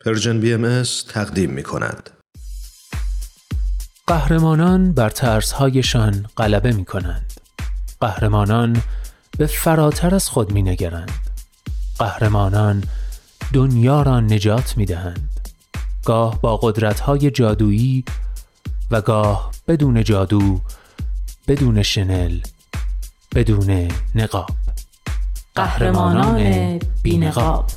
پرژن BMS تقدیم می‌کند. قهرمانان بر ترس‌هایشان غلبه می‌کنند. قهرمانان به فراتر از خود می‌نگرند. قهرمانان دنیا را نجات می‌دهند. گاه با قدرت‌های جادویی و گاه بدون جادو، بدون شنل، بدون نقاب. قهرمانان بی‌نقاب.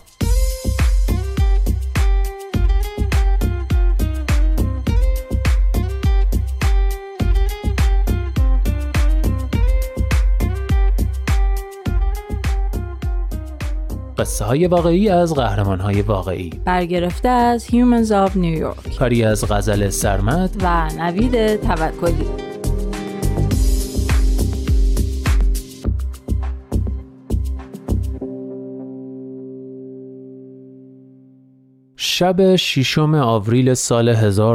قصه های واقعی از قهرمان های واقعی، برگرفته از Humans of New York، کاری از غزل سرمد و نوید توکلی. شب 6 آوریل سال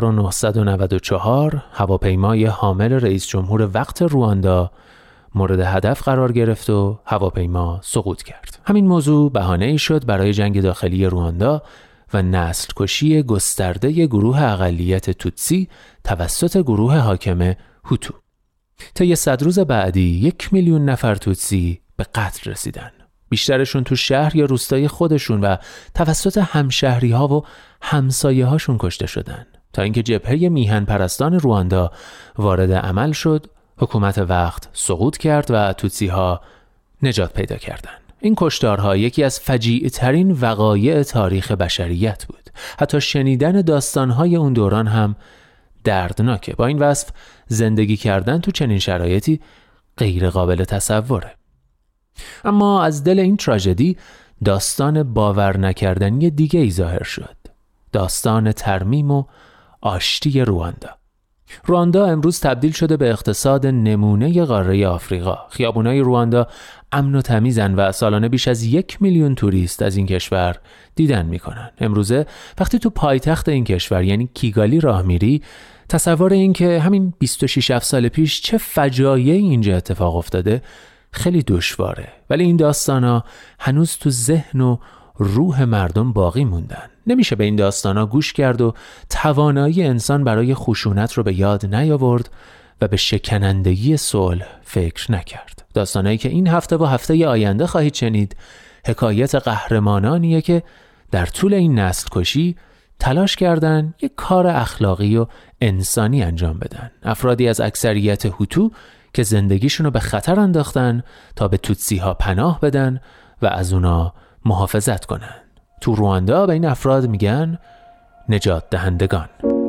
1994 هواپیمای حامل رئیس جمهور وقت رواندا مورد هدف قرار گرفت و هواپیما سقوط کرد. همین موضوع بهانه‌ای شد برای جنگ داخلی رواندا و نسل کشی گسترده گروه اقلیت توتسی توسط گروه حاکم هوتو. طی 100 روز بعدی 1 میلیون نفر توتسی به قتل رسیدن. بیشترشون تو شهر یا روستای خودشون و توسط همشهری‌ها و همسایه‌هاشون کشته شدن، تا اینکه جبهه میهن پرستان رواندا وارد عمل شد. حکومت وقت سقوط کرد و توتسی‌ها نجات پیدا کردند. این کشتارها یکی از فجیع‌ترین وقایع تاریخ بشریت بود. حتی شنیدن داستان‌های اون دوران هم دردناکه. با این وصف زندگی کردن تو چنین شرایطی غیر قابل تصوره. اما از دل این تراژدی داستان باور نکردنی دیگه‌ای ظاهر شد. داستان ترمیم و آشتی رواندا. رواندا امروز تبدیل شده به اقتصاد نمونه قاره آفریقا. خیابونای رواندا امن و تمیزن و سالانه بیش از 1 میلیون توریست از این کشور دیدن میکنن. امروزه وقتی تو پایتخت این کشور یعنی کیگالی راه میری، تصور این که همین 26 سال پیش چه فجایعی اینجا اتفاق افتاده خیلی دشواره. ولی این داستانا هنوز تو ذهن و روح مردم باقی موندن. نمیشه به این داستانا گوش کرد و توانایی انسان برای خشونت رو به یاد نیاورد و به شکنندگی صلح فکر نکرد. داستانایی که این هفته و هفته آینده خواهید شنید حکایت قهرمانانیه که در طول این نسل کشی تلاش کردن یک کار اخلاقی و انسانی انجام بدن. افرادی از اکثریت هوتو که زندگیشون رو به خطر انداختن تا به توتسی ها پناه بدن و از اونا محافظت کنن. تو رواندا به این افراد میگن نجات دهندگان.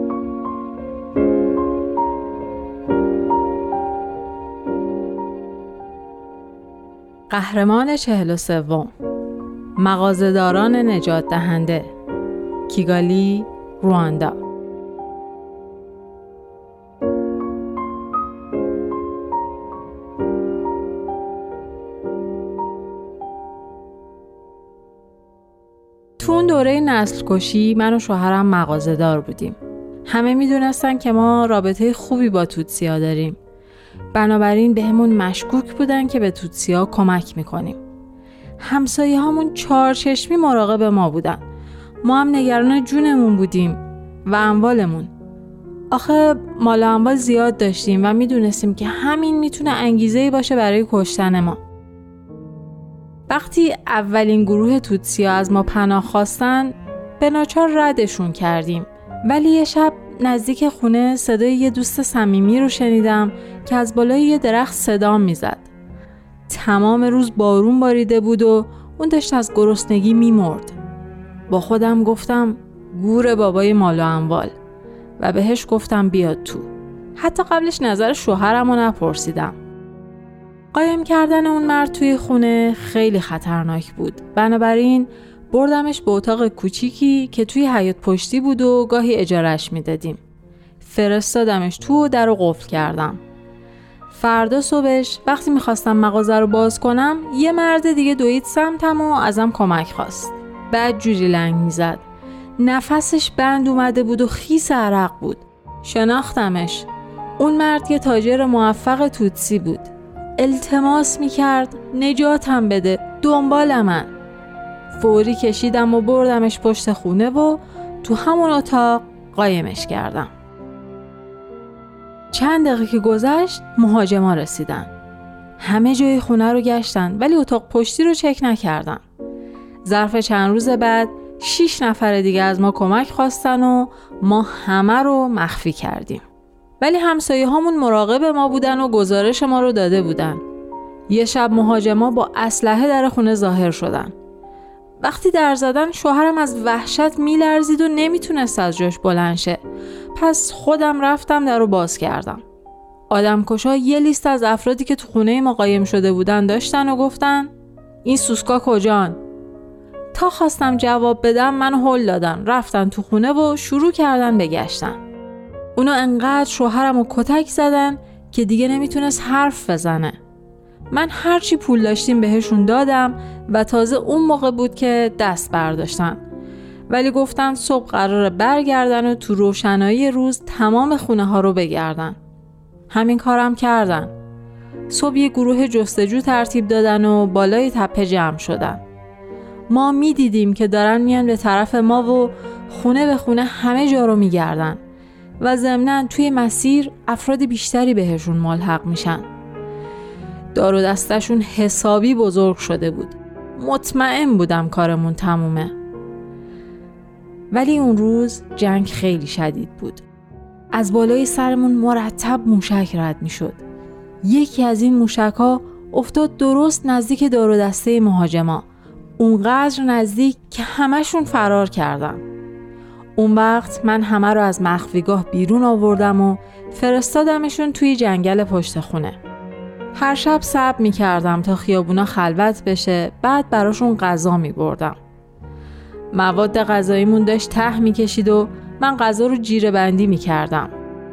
قهرمان 43 مغازه‌داران نجات دهنده، کیگالی، رواندا. تو اون دوره نسل کشی من و شوهرم مغازه‌دار بودیم. همه میدونستن که ما رابطه خوبی با توتسی‌ها داریم. بنابراین بهمون مشکوک بودن که به توتسی‌ها کمک میکنیم. همسایه‌هامون چارچشمی مراقب ما بودن. ما هم نگران جونمون بودیم و اموالمون. آخه مال و اموال زیاد داشتیم و میدونستیم که همین میتونه انگیزه‌ای باشه برای کشتن ما. وقتی اولین گروه توتسی‌ها از ما پناه خواستن، به ناچار ردشون کردیم. ولی یه شب نزدیک خونه صدای یه دوست صمیمی رو شنیدم که از بالای یه درخت صدام میزد. تمام روز بارون باریده بود و اون داشت از گرسنگی میمرد. با خودم گفتم گور بابای مال و اموال و بهش گفتم بیاد تو. حتی قبلش نظر شوهرم رو نپرسیدم. قایم کردن اون مرد توی خونه خیلی خطرناک بود. بنابراین بردمش به اتاق کوچیکی که توی حیاط پشتی بود و گاهی اجارهش میدادیم. فرستادمش تو و در رو قفل کردم. فردا صبحش وقتی میخواستم مغازه رو باز کنم، یه مرد دیگه دوید سمتم و ازم کمک خواست. بعد جوری لنگ میزد. نفسش بند اومده بود و خیس عرق بود. شناختمش. اون مرد یه تاجر موفق توتسی بود. التماس میکرد نجاتم بده، دنبال من. فوری کشیدم و بردمش پشت خونه و تو همون اتاق قایمش کردم. چند دقیقه که گذشت مهاجما رسیدن. همه جای خونه رو گشتن ولی اتاق پشتی رو چک نکردن. ظرف چند روز بعد 6 نفر دیگه از ما کمک خواستن و ما همه رو مخفی کردیم. ولی همسایه هامون مراقب ما بودن و گزارش ما رو داده بودن. یه شب مهاجما با اسلحه در خونه ظاهر شدن. وقتی در زدن شوهرم از وحشت میلرزید و نمیتونست از جاش بلند شه. پس خودم رفتم در رو باز کردم. آدمکشا یه لیست از افرادی که تو خونه ما قایم شده بودن داشتن و گفتن این سوسکا کجان؟ تا خواستم جواب بدم من هل دادن. رفتن تو خونه و شروع کردن به گشتن. اونا انقدر شوهرم رو کتک زدن که دیگه نمیتونست حرف بزنه. من هرچی پول داشتیم بهشون دادم و تازه اون موقع بود که دست برداشتن. ولی گفتن صبح قراره برگردن و تو روشنایی روز تمام خونه ها رو بگردن. همین کارم کردن. صبح یه گروه جستجو ترتیب دادن و بالای تپه جمع شدن. ما میدیدیم که دارن میان به طرف ما و خونه به خونه همه جا رو میگردن و ضمناً توی مسیر افراد بیشتری بهشون ملحق میشن. دار و دستشون حسابی بزرگ شده بود. مطمئن بودم کارمون تمومه. ولی اون روز جنگ خیلی شدید بود. از بالای سرمون مرتب موشک رد میشد. یکی از این موشک‌ها افتاد درست نزدیک دار و دسته مهاجما. اونقدر نزدیک که همشون فرار کردن. اون وقت من همه رو از مخفیگاه بیرون آوردم و فرستادمشون توی جنگل پشت خونه. هر شب صبر می‌کردم تا خیابونا خلوت بشه، بعد براشون غذا می‌بردم. مواد غذاییمون داشت ته می‌کشید و من غذا رو جیره بندی می‌کردم.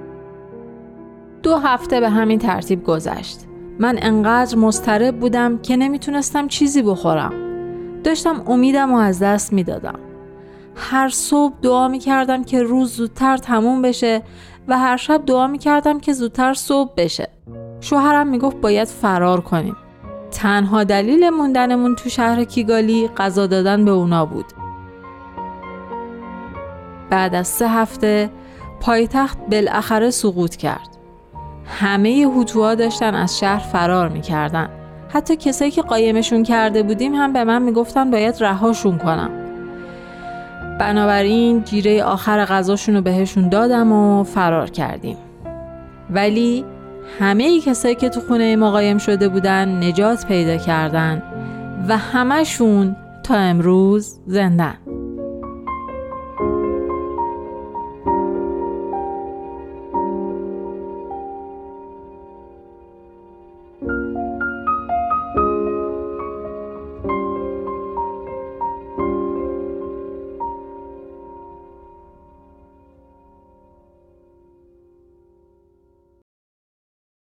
2 هفته به همین ترتیب گذشت. من انقدر مضطرب بودم که نمیتونستم چیزی بخورم. داشتم امیدم رو از دست میدادم. هر صبح دعا میکردم که روز زودتر تموم بشه و هر شب دعا میکردم که زودتر صبح بشه. شوهرم میگفت باید فرار کنیم. تنها دلیل موندنمون تو شهر کیگالی غذا دادن به اونا بود. بعد از 3 هفته پایتخت بالاخره سقوط کرد. همه هوتوها داشتن از شهر فرار میکردن. حتی کسایی که قایمشون کرده بودیم هم به من میگفتن باید رهاشون کنم. بنابراین جیره آخر غذاشون رو بهشون دادم و فرار کردیم. ولی همه کسایی که تو خونه ما قایم شده بودن نجات پیدا کردن و همشون تا امروز زندن.